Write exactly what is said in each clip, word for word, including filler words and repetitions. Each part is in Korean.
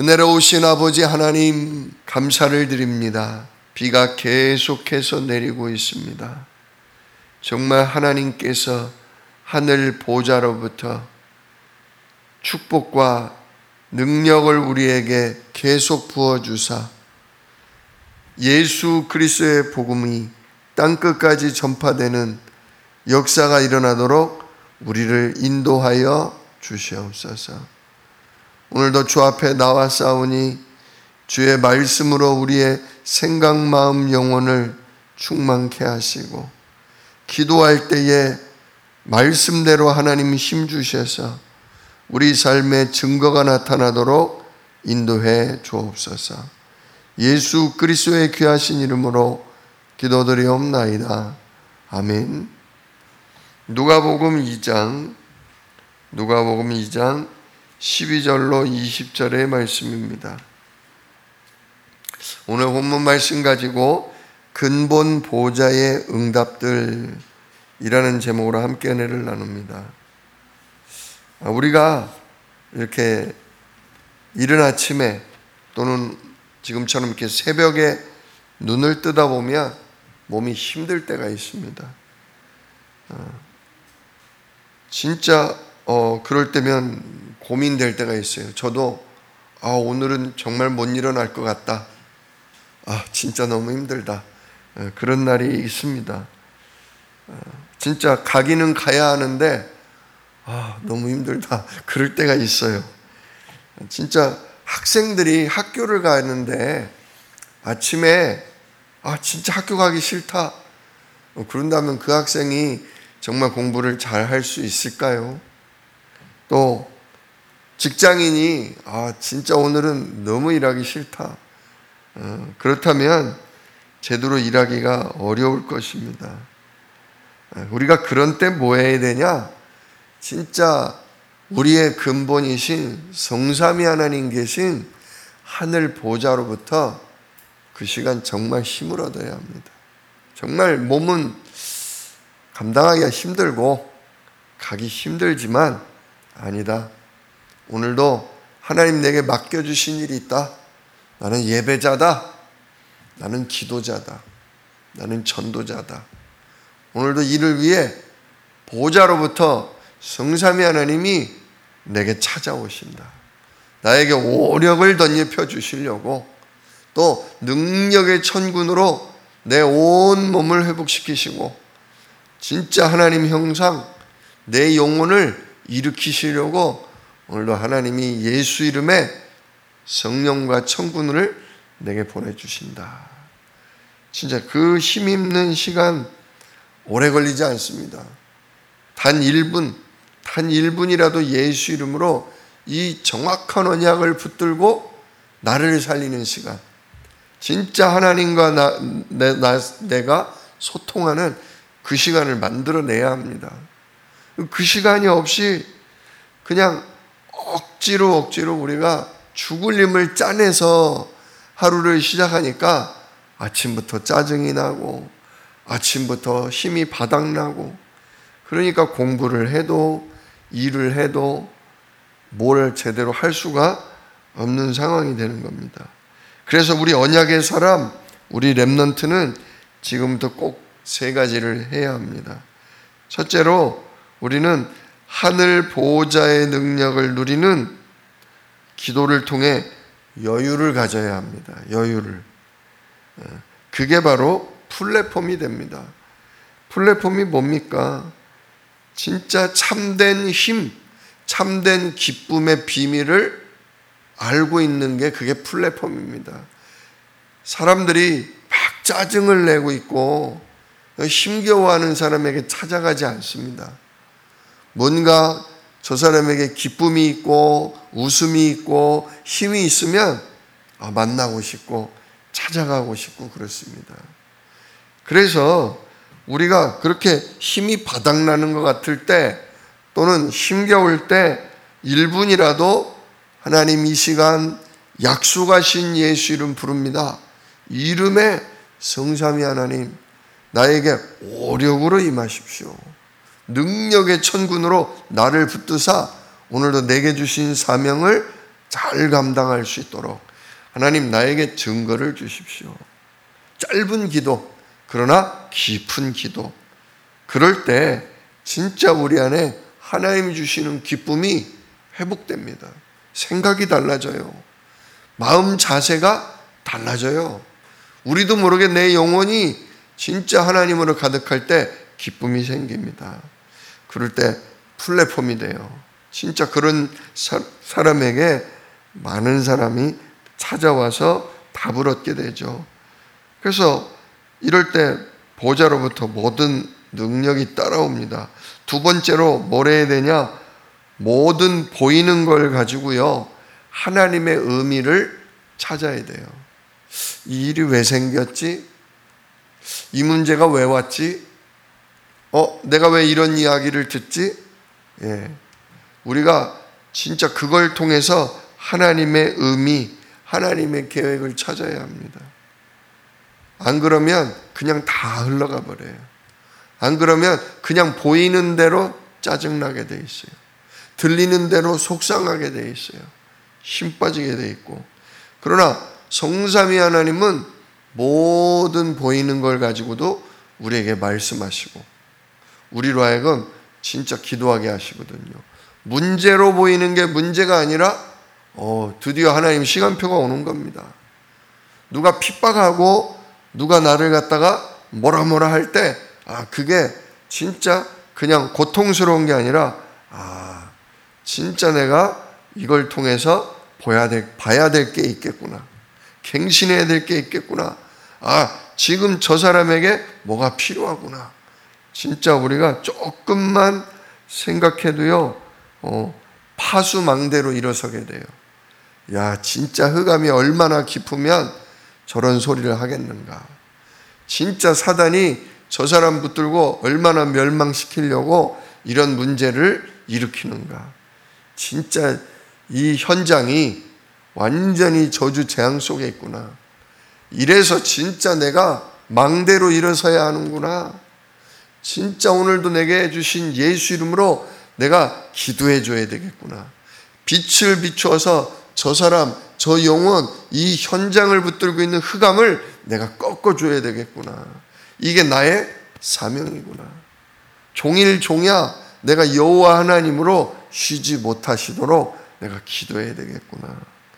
은혜로우신 아버지 하나님, 감사를 드립니다. 비가 계속해서 내리고 있습니다. 정말 하나님께서 하늘 보좌로부터 축복과 능력을 우리에게 계속 부어주사 예수 그리스도의 복음이 땅끝까지 전파되는 역사가 일어나도록 우리를 인도하여 주시옵소서. 오늘도 주 앞에 나와 싸우니 주의 말씀으로 우리의 생각, 마음, 영혼을 충만케 하시고 기도할 때에 말씀대로 하나님 힘 주셔서 우리 삶의 증거가 나타나도록 인도해 주옵소서. 예수 그리스도의 귀하신 이름으로 기도드리옵나이다. 아멘. 누가복음 이 장 누가복음 이 장 십이 절로 이십 절의 말씀입니다. 오늘 본문 말씀 가지고 근본 보좌의 응답들이라는 제목으로 함께 은혜를 나눕니다. 우리가 이렇게 이른 아침에 또는 지금처럼 이렇게 새벽에 눈을 뜨다 보면 몸이 힘들 때가 있습니다. 진짜 어, 그럴 때면 고민될 때가 있어요. 저도 아, 오늘은 정말 못 일어날 것 같다. 아, 진짜 너무 힘들다. 그런 날이 있습니다. 진짜 가기는 가야 하는데 아, 너무 힘들다. 그럴 때가 있어요. 진짜 학생들이 학교를 가는데 아침에 아, 진짜 학교 가기 싫다. 그런다면 그 학생이 정말 공부를 잘 할 수 있을까요? 또 직장인이 아, 진짜 오늘은 너무 일하기 싫다. 어, 그렇다면 제대로 일하기가 어려울 것입니다. 우리가 그런 때 뭐 해야 되냐? 진짜 우리의 근본이신 성삼위 하나님 계신 하늘 보좌로부터 그 시간 정말 힘을 얻어야 합니다. 정말 몸은 감당하기가 힘들고 가기 힘들지만 아니다. 오늘도 하나님 내게 맡겨주신 일이 있다. 나는 예배자다. 나는 기도자다. 나는 전도자다. 오늘도 이를 위해 보좌로부터 성삼위 하나님이 내게 찾아오신다. 나에게 오력을 덧입혀 주시려고 또 능력의 천군으로 내 온 몸을 회복시키시고 진짜 하나님 형상 내 영혼을 일으키시려고 오늘도 하나님이 예수 이름에 성령과 천군을 내게 보내주신다. 진짜 그 힘있는 시간 오래 걸리지 않습니다. 단 일 분, 단 일 분이라도 예수 이름으로 이 정확한 언약을 붙들고 나를 살리는 시간. 진짜 하나님과 나, 내, 나, 내가 소통하는 그 시간을 만들어내야 합니다. 그 시간이 없이 그냥 억지로 억지로 우리가 죽을 힘을 짜내서 하루를 시작하니까 아침부터 짜증이 나고 아침부터 힘이 바닥나고 그러니까 공부를 해도 일을 해도 뭘 제대로 할 수가 없는 상황이 되는 겁니다. 그래서 우리 언약의 사람, 우리 렘넌트는 지금부터 꼭 세 가지를 해야 합니다. 첫째로 우리는 하늘 보호자의 능력을 누리는 기도를 통해 여유를 가져야 합니다. 여유를. 그게 바로 플랫폼이 됩니다. 플랫폼이 뭡니까? 진짜 참된 힘, 참된 기쁨의 비밀을 알고 있는 게 그게 플랫폼입니다. 사람들이 막 짜증을 내고 있고 힘겨워하는 사람에게 찾아가지 않습니다. 뭔가 저 사람에게 기쁨이 있고 웃음이 있고 힘이 있으면 만나고 싶고 찾아가고 싶고 그렇습니다. 그래서 우리가 그렇게 힘이 바닥나는 것 같을 때 또는 힘겨울 때 일 분이라도 하나님 이 시간 약속하신 예수 이름 부릅니다. 이름에 성삼위 하나님 나에게 오력으로 임하십시오. 능력의 천군으로 나를 붙드사 오늘도 내게 주신 사명을 잘 감당할 수 있도록 하나님 나에게 증거를 주십시오. 짧은 기도, 그러나 깊은 기도. 그럴 때 진짜 우리 안에 하나님이 주시는 기쁨이 회복됩니다. 생각이 달라져요. 마음 자세가 달라져요. 우리도 모르게 내 영혼이 진짜 하나님으로 가득할 때 기쁨이 생깁니다. 그럴 때 플랫폼이 돼요. 진짜 그런 사, 사람에게 많은 사람이 찾아와서 답을 얻게 되죠. 그래서 이럴 때 보좌로부터 모든 능력이 따라옵니다. 두 번째로 뭘 해야 되냐? 모든 보이는 걸 가지고요, 하나님의 의미를 찾아야 돼요. 이 일이 왜 생겼지? 이 문제가 왜 왔지? 어, 내가 왜 이런 이야기를 듣지? 예. 우리가 진짜 그걸 통해서 하나님의 의미, 하나님의 계획을 찾아야 합니다. 안 그러면 그냥 다 흘러가 버려요. 안 그러면 그냥 보이는 대로 짜증나게 돼 있어요. 들리는 대로 속상하게 돼 있어요. 힘 빠지게 돼 있고. 그러나 성삼위 하나님은 모든 보이는 걸 가지고도 우리에게 말씀하시고 우리로 하여금 진짜 기도하게 하시거든요. 문제로 보이는 게 문제가 아니라 어, 드디어 하나님 시간표가 오는 겁니다. 누가 핍박하고 누가 나를 갖다가 뭐라 뭐라 할 때 아, 그게 진짜 그냥 고통스러운 게 아니라 아, 진짜 내가 이걸 통해서 봐야 될, 봐야 될 게 있겠구나. 갱신해야 될 게 있겠구나. 아, 지금 저 사람에게 뭐가 필요하구나. 진짜 우리가 조금만 생각해도요, 어, 파수망대로 일어서게 돼요. 야, 진짜 흑암이 얼마나 깊으면 저런 소리를 하겠는가. 진짜 사단이 저 사람 붙들고 얼마나 멸망시키려고 이런 문제를 일으키는가. 진짜 이 현장이 완전히 저주 재앙 속에 있구나. 이래서 진짜 내가 망대로 일어서야 하는구나. 진짜 오늘도 내게 해주신 예수 이름으로 내가 기도해 줘야 되겠구나. 빛을 비추어서 저 사람, 저 영혼, 이 현장을 붙들고 있는 흑암을 내가 꺾어줘야 되겠구나. 이게 나의 사명이구나. 종일 종야 내가 여호와 하나님으로 쉬지 못하시도록 내가 기도해야 되겠구나.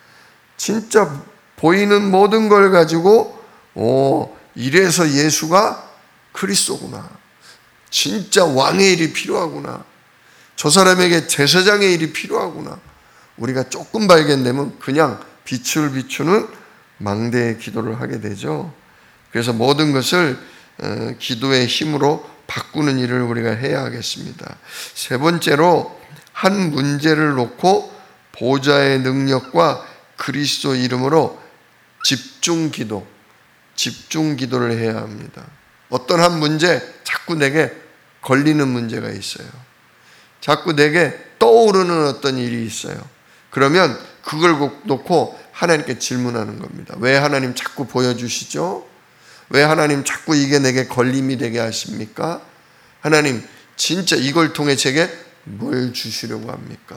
진짜 보이는 모든 걸 가지고 오, 이래서 예수가 그리스도구나. 진짜 왕의 일이 필요하구나. 저 사람에게 제사장의 일이 필요하구나. 우리가 조금 발견되면 그냥 빛을 비추는 망대의 기도를 하게 되죠. 그래서 모든 것을 기도의 힘으로 바꾸는 일을 우리가 해야 하겠습니다. 세 번째로 한 문제를 놓고 보좌의 능력과 그리스도 이름으로 집중 기도, 집중 기도를 해야 합니다. 어떤 한 문제, 자꾸 내게 걸리는 문제가 있어요. 자꾸 내게 떠오르는 어떤 일이 있어요. 그러면 그걸 놓고 하나님께 질문하는 겁니다. 왜 하나님 자꾸 보여주시죠? 왜 하나님 자꾸 이게 내게 걸림이 되게 하십니까? 하나님 진짜 이걸 통해 제게 뭘 주시려고 합니까?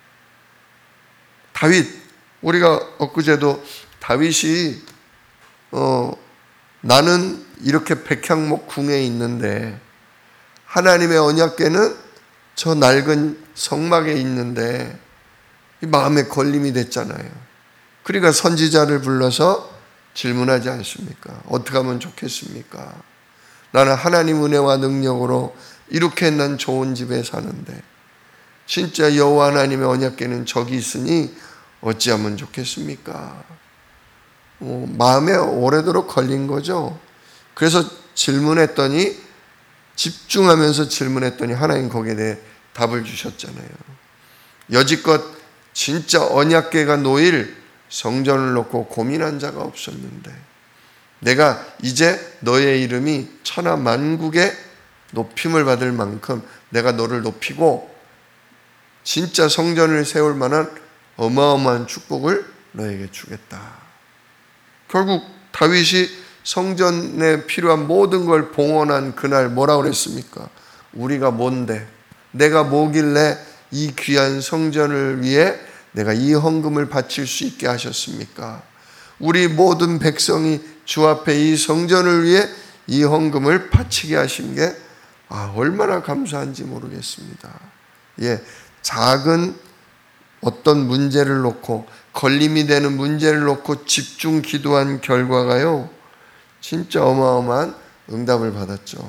다윗, 우리가 엊그제도 다윗이 어, 나는 이렇게 백향목 궁에 있는데 하나님의 언약궤는 저 낡은 성막에 있는데 마음에 걸림이 됐잖아요. 그러니까 선지자를 불러서 질문하지 않습니까? 어떻게 하면 좋겠습니까? 나는 하나님 은혜와 능력으로 이렇게 난 좋은 집에 사는데 진짜 여호와 하나님의 언약궤는 저기 있으니 어찌하면 좋겠습니까? 어, 마음에 오래도록 걸린 거죠. 그래서 질문했더니 집중하면서 질문했더니 하나님 거기에 대해 답을 주셨잖아요. 여지껏 진짜 언약궤가 놓일 성전을 놓고 고민한 자가 없었는데 내가 이제 너의 이름이 천하 만국에 높임을 받을 만큼 내가 너를 높이고 진짜 성전을 세울 만한 어마어마한 축복을 너에게 주겠다. 결국 다윗이 성전에 필요한 모든 걸 봉헌한 그날 뭐라고 그랬습니까? 우리가 뭔데? 내가 뭐길래 이 귀한 성전을 위해 내가 이 헌금을 바칠 수 있게 하셨습니까? 우리 모든 백성이 주 앞에 이 성전을 위해 이 헌금을 바치게 하신 게 아, 얼마나 감사한지 모르겠습니다. 예, 작은 어떤 문제를 놓고 걸림이 되는 문제를 놓고 집중 기도한 결과가요, 진짜 어마어마한 응답을 받았죠.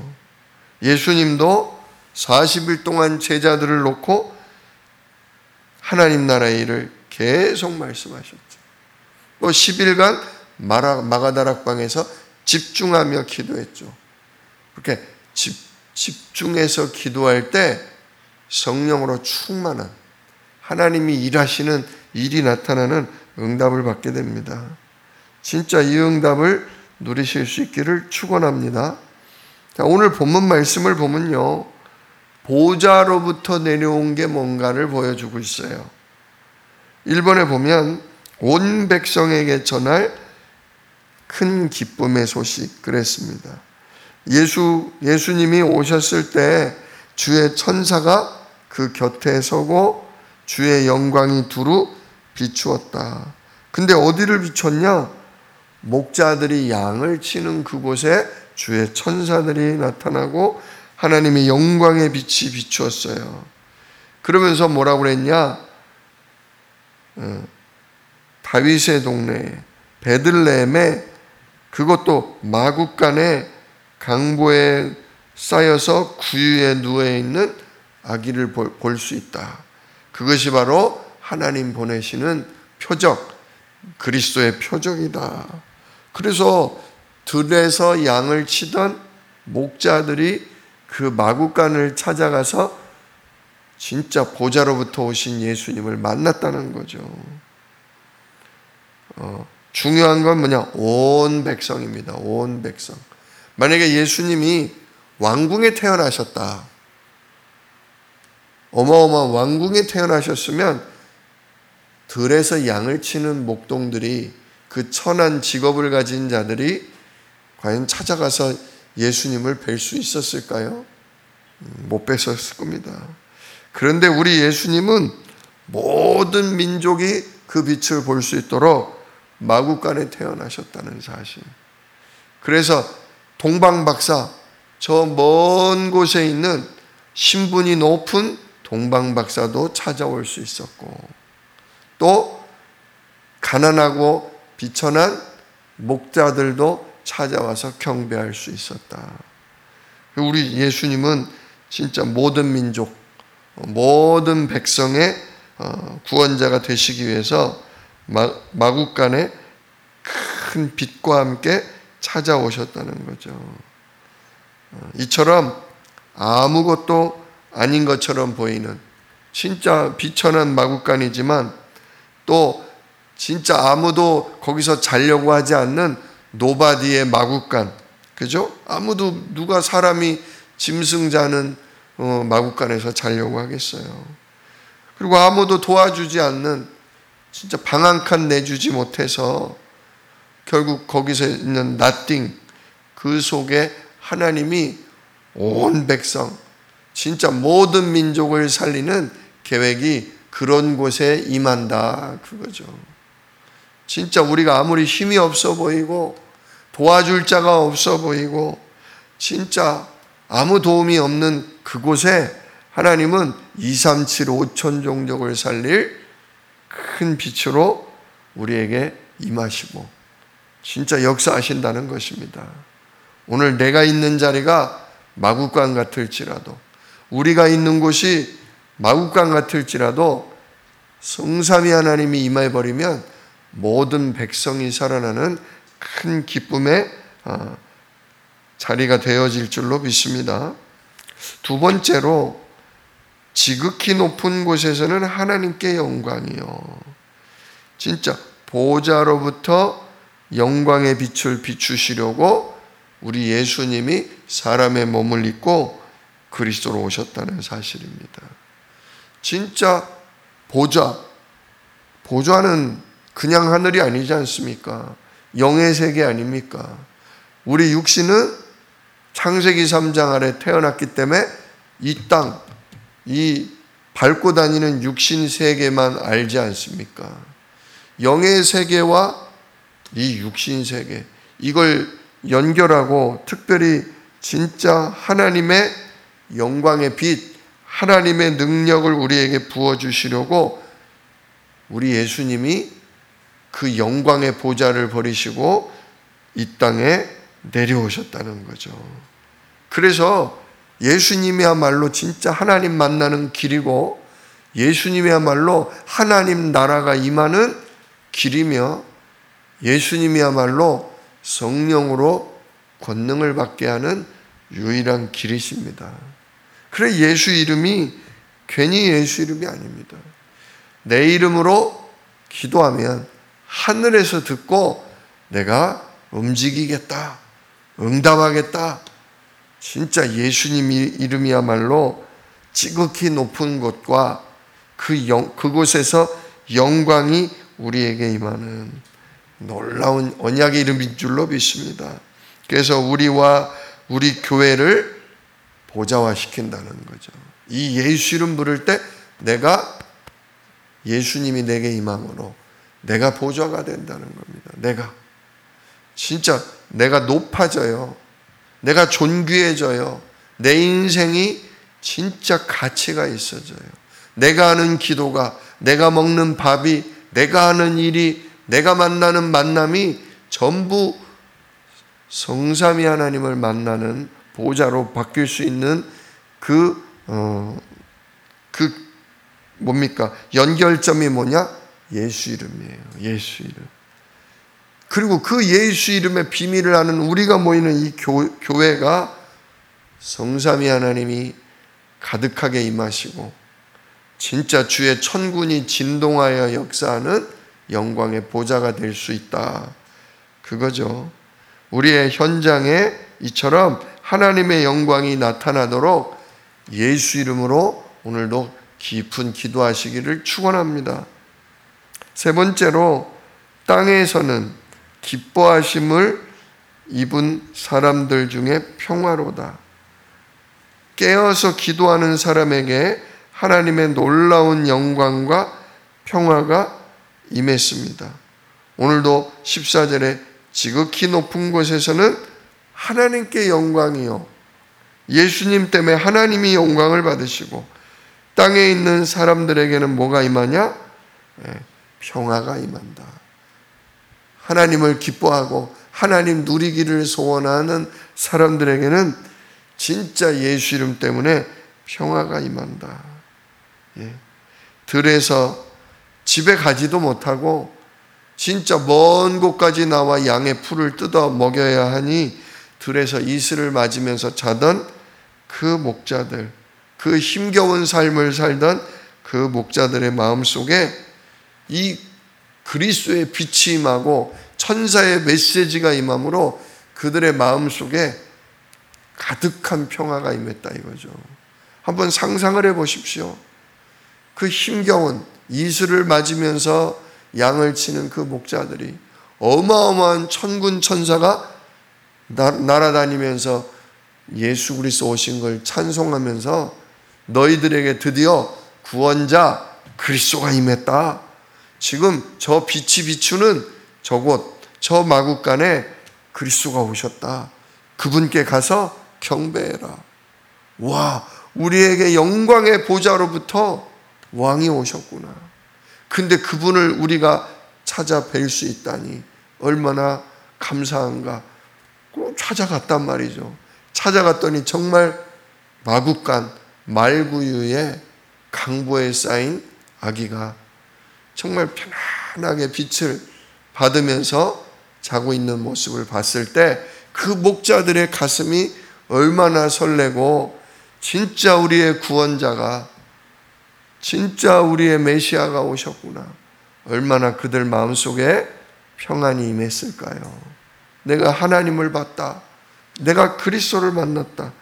예수님도 사십 일 동안 제자들을 놓고 하나님 나라의 일을 계속 말씀하셨죠. 또 십 일간 마가다락방에서 집중하며 기도했죠. 그렇게 집, 집중해서 기도할 때 성령으로 충만한 하나님이 일하시는 일이 나타나는 응답을 받게 됩니다. 진짜 이 응답을 누리실 수 있기를 축원합니다. 자, 오늘 본문 말씀을 보면요, 보좌로부터 내려온 게 뭔가를 보여주고 있어요. 일 번에 보면 온 백성에게 전할 큰 기쁨의 소식 그랬습니다. 예수, 예수님이 오셨을 때 주의 천사가 그 곁에 서고 주의 영광이 두루 비추었다. 근데 어디를 비췄냐? 목자들이 양을 치는 그곳에 주의 천사들이 나타나고 하나님의 영광의 빛이 비추었어요. 그러면서 뭐라고 그랬냐? 어, 다윗의 동네 베들레헴에, 그것도 마구간에 강보에 쌓여서 구유에 누워있는 아기를 볼 수 있다. 그것이 바로 하나님 보내시는 표적, 그리스도의 표적이다. 그래서 들에서 양을 치던 목자들이 그 마구간을 찾아가서 진짜 보좌로부터 오신 예수님을 만났다는 거죠. 어, 중요한 건 뭐냐? 온 백성입니다. 온 백성. 만약에 예수님이 왕궁에 태어나셨다, 어마어마한 왕궁에 태어나셨으면 들에서 양을 치는 목동들이, 그 천한 직업을 가진 자들이 과연 찾아가서 예수님을 뵐 수 있었을까요? 못 뵀었을 겁니다. 그런데 우리 예수님은 모든 민족이 그 빛을 볼 수 있도록 마구간에 태어나셨다는 사실. 그래서 동방박사, 저 먼 곳에 있는 신분이 높은 동방박사도 찾아올 수 있었고, 또 가난하고 비천한 목자들도 찾아와서 경배할 수 있었다. 우리 예수님은 진짜 모든 민족, 모든 백성의 구원자가 되시기 위해서 마구간에 큰 빛과 함께 찾아오셨다는 거죠. 이처럼 아무것도 아닌 것처럼 보이는 진짜 비천한 마구간이지만, 또 진짜 아무도 거기서 자려고 하지 않는 노바디의 마구간, 그죠? 아무도, 누가 사람이 짐승 자는 어, 마구간에서 자려고 하겠어요. 그리고 아무도 도와주지 않는, 진짜 방 한 칸 내주지 못해서 결국 거기서 있는 nothing, 그 속에 하나님이 온 백성, 진짜 모든 민족을 살리는 계획이 그런 곳에 임한다, 그거죠. 진짜 우리가 아무리 힘이 없어 보이고 도와줄 자가 없어 보이고 진짜 아무 도움이 없는 그곳에 하나님은 이삼칠 오천 종족을 살릴 큰 빛으로 우리에게 임하시고 진짜 역사하신다는 것입니다. 오늘 내가 있는 자리가 마구간 같을지라도, 우리가 있는 곳이 마구간 같을지라도 성삼위 하나님이 임해버리면 모든 백성이 살아나는 큰 기쁨의 자리가 되어질 줄로 믿습니다. 두 번째로, 지극히 높은 곳에서는 하나님께 영광이요. 진짜 보좌로부터 영광의 빛을 비추시려고 우리 예수님이 사람의 몸을 입고 그리스도로 오셨다는 사실입니다. 진짜 보좌, 보좌는 그냥 하늘이 아니지 않습니까? 영의 세계 아닙니까? 우리 육신은 창세기 삼 장 아래 태어났기 때문에 이 땅, 이 밟고 다니는 육신 세계만 알지 않습니까? 영의 세계와 이 육신 세계, 이걸 연결하고 특별히 진짜 하나님의 영광의 빛, 하나님의 능력을 우리에게 부어주시려고 우리 예수님이 그 영광의 보좌를 버리시고 이 땅에 내려오셨다는 거죠. 그래서 예수님이야말로 진짜 하나님 만나는 길이고 예수님이야말로 하나님 나라가 임하는 길이며 예수님이야말로 성령으로 권능을 받게 하는 유일한 길이십니다. 그래 예수 이름이 괜히 예수 이름이 아닙니다. 내 이름으로 기도하면 하늘에서 듣고 내가 움직이겠다, 응답하겠다. 진짜 예수님 이름이야말로 지극히 높은 곳과 그 영, 그곳에서 영광이 우리에게 임하는 놀라운 언약의 이름인 줄로 믿습니다. 그래서 우리와 우리 교회를 보좌화시킨다는 거죠. 이 예수 이름 부를 때 내가 예수님이 내게 임함으로 내가 보좌가 된다는 겁니다. 내가 진짜 내가 높아져요. 내가 존귀해져요. 내 인생이 진짜 가치가 있어져요. 내가 하는 기도가, 내가 먹는 밥이, 내가 하는 일이, 내가 만나는 만남이 전부 성삼위 하나님을 만나는 보좌로 바뀔 수 있는 그, 어, 그 뭡니까? 연결점이 뭐냐? 예수 이름이에요. 예수 이름. 그리고 그 예수 이름의 비밀을 아는 우리가 모이는 이 교, 교회가 성삼위 하나님이 가득하게 임하시고 진짜 주의 천군이 진동하여 역사하는 영광의 보좌가 될 수 있다. 그거죠. 우리의 현장에 이처럼 하나님의 영광이 나타나도록 예수 이름으로 오늘도 깊은 기도하시기를 축원합니다. 세 번째로 땅에서는 기뻐하심을 입은 사람들 중에 평화로다. 깨어서 기도하는 사람에게 하나님의 놀라운 영광과 평화가 임했습니다. 오늘도 십사 절에 지극히 높은 곳에서는 하나님께 영광이요. 예수님 때문에 하나님이 영광을 받으시고 땅에 있는 사람들에게는 뭐가 임하냐? 평화가 임한다. 하나님을 기뻐하고 하나님 누리기를 소원하는 사람들에게는 진짜 예수 이름 때문에 평화가 임한다. 예. 들에서 집에 가지도 못하고 진짜 먼 곳까지 나와 양의 풀을 뜯어 먹여야 하니 들에서 이슬을 맞으면서 자던 그 목자들, 그 힘겨운 삶을 살던 그 목자들의 마음속에 이 그리스도의 빛이 임하고 천사의 메시지가 임함으로 그들의 마음속에 가득한 평화가 임했다 이거죠. 한번 상상을 해보십시오. 그 힘겨운 이슬을 맞으면서 양을 치는 그 목자들이 어마어마한 천군 천사가 날아다니면서 예수 그리스도 오신 걸 찬송하면서 너희들에게 드디어 구원자 그리스도가 임했다. 지금 저 빛이 비추는 저곳 저 마국간에 그리스도가 오셨다. 그분께 가서 경배해라. 와, 우리에게 영광의 보좌로부터 왕이 오셨구나. 근데 그분을 우리가 찾아뵐 수 있다니 얼마나 감사한가. 찾아갔단 말이죠. 찾아갔더니 정말 마국간 말구유에 강보에 쌓인 아기가 정말 편안하게 빛을 받으면서 자고 있는 모습을 봤을 때 그 목자들의 가슴이 얼마나 설레고 진짜 우리의 구원자가 진짜 우리의 메시아가 오셨구나. 얼마나 그들 마음속에 평안이 임했을까요? 내가 하나님을 봤다. 내가 그리스도를 만났다.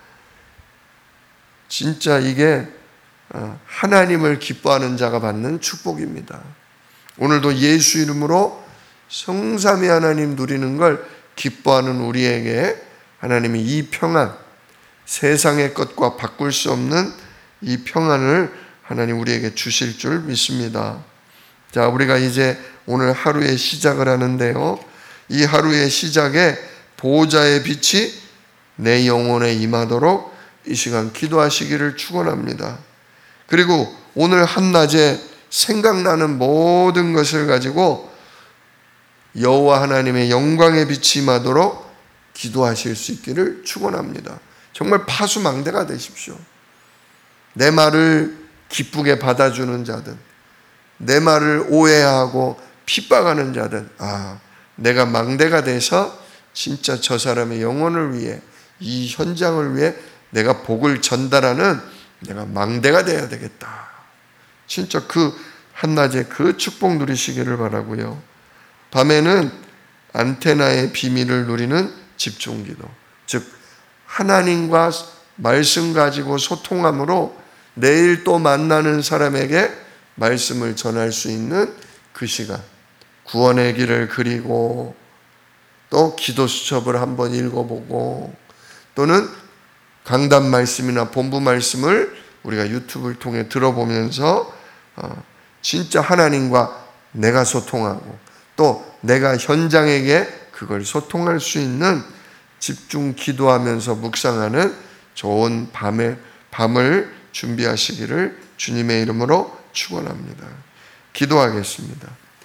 진짜 이게 하나님을 기뻐하는 자가 받는 축복입니다. 오늘도 예수 이름으로 성삼위 하나님 누리는 걸 기뻐하는 우리에게 하나님이 이 평안, 세상의 것과 바꿀 수 없는 이 평안을 하나님 우리에게 주실 줄 믿습니다. 자, 우리가 이제 오늘 하루의 시작을 하는데요. 이 하루의 시작에 보호자의 빛이 내 영혼에 임하도록 이 시간 기도하시기를 축원합니다. 그리고 오늘 한낮에 생각나는 모든 것을 가지고 여호와 하나님의 영광의 빛이 임하도록 기도하실 수 있기를 축원합니다. 정말 파수망대가 되십시오. 내 말을 기쁘게 받아주는 자든, 내 말을 오해하고 핍박하는 자든, 아, 내가 망대가 돼서 진짜 저 사람의 영혼을 위해, 이 현장을 위해 내가 복을 전달하는 내가 망대가 돼야 되겠다. 진짜 그 한낮에 그 축복 누리시기를 바라고요. 밤에는 안테나의 비밀을 누리는 집중기도, 즉 하나님과 말씀 가지고 소통함으로 내일 또 만나는 사람에게 말씀을 전할 수 있는 그 시간, 구원의 길을 그리고 또 기도 수첩을 한번 읽어보고 또는 강단 말씀이나 본부 말씀을 우리가 유튜브를 통해 들어보면서 진짜 하나님과 내가 소통하고 또 내가 현장에게 그걸 소통할 수 있는 집중 기도하면서 묵상하는 좋은 밤을, 밤을 준비하시기를 주님의 이름으로 축원합니다. 기도하겠습니다.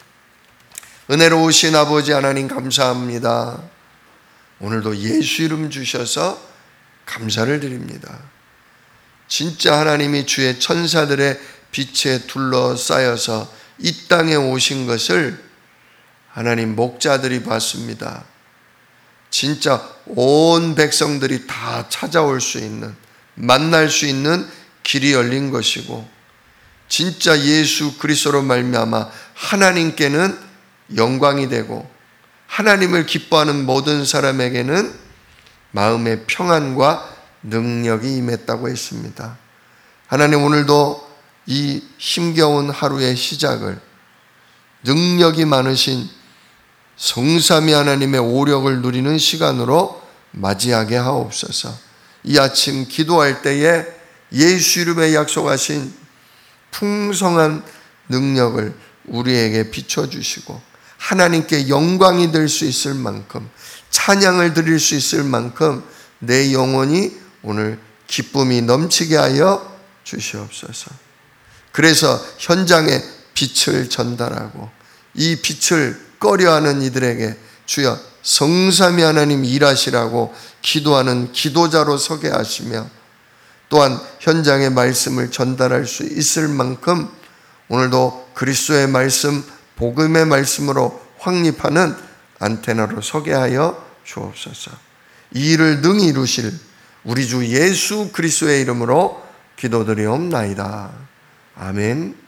은혜로우신 아버지 하나님 감사합니다. 오늘도 예수 이름 주셔서 감사를 드립니다. 진짜 하나님이 주의 천사들의 빛에 둘러싸여서 이 땅에 오신 것을 하나님 목자들이 봤습니다. 진짜 온 백성들이 다 찾아올 수 있는, 만날 수 있는 길이 열린 것이고 진짜 예수 그리스도로 말미암아 하나님께는 영광이 되고 하나님을 기뻐하는 모든 사람에게는 마음의 평안과 능력이 임했다고 했습니다. 하나님 오늘도 이 힘겨운 하루의 시작을 능력이 많으신 성삼위 하나님의 오력을 누리는 시간으로 맞이하게 하옵소서. 이 아침 기도할 때에 예수 이름에 약속하신 풍성한 능력을 우리에게 비춰주시고 하나님께 영광이 될 수 있을 만큼 찬양을 드릴 수 있을 만큼 내 영혼이 오늘 기쁨이 넘치게 하여 주시옵소서. 그래서 현장에 빛을 전달하고 이 빛을 꺼려하는 이들에게 주여 성삼위 하나님 일하시라고 기도하는 기도자로 서게 하시며 또한 현장의 말씀을 전달할 수 있을 만큼 오늘도 그리스도의 말씀, 복음의 말씀으로 확립하는 안테나로 서게 하여 주옵소서. 이 일을 능히 이루실 우리 주 예수 그리스도의 이름으로 기도드리옵나이다. 아멘.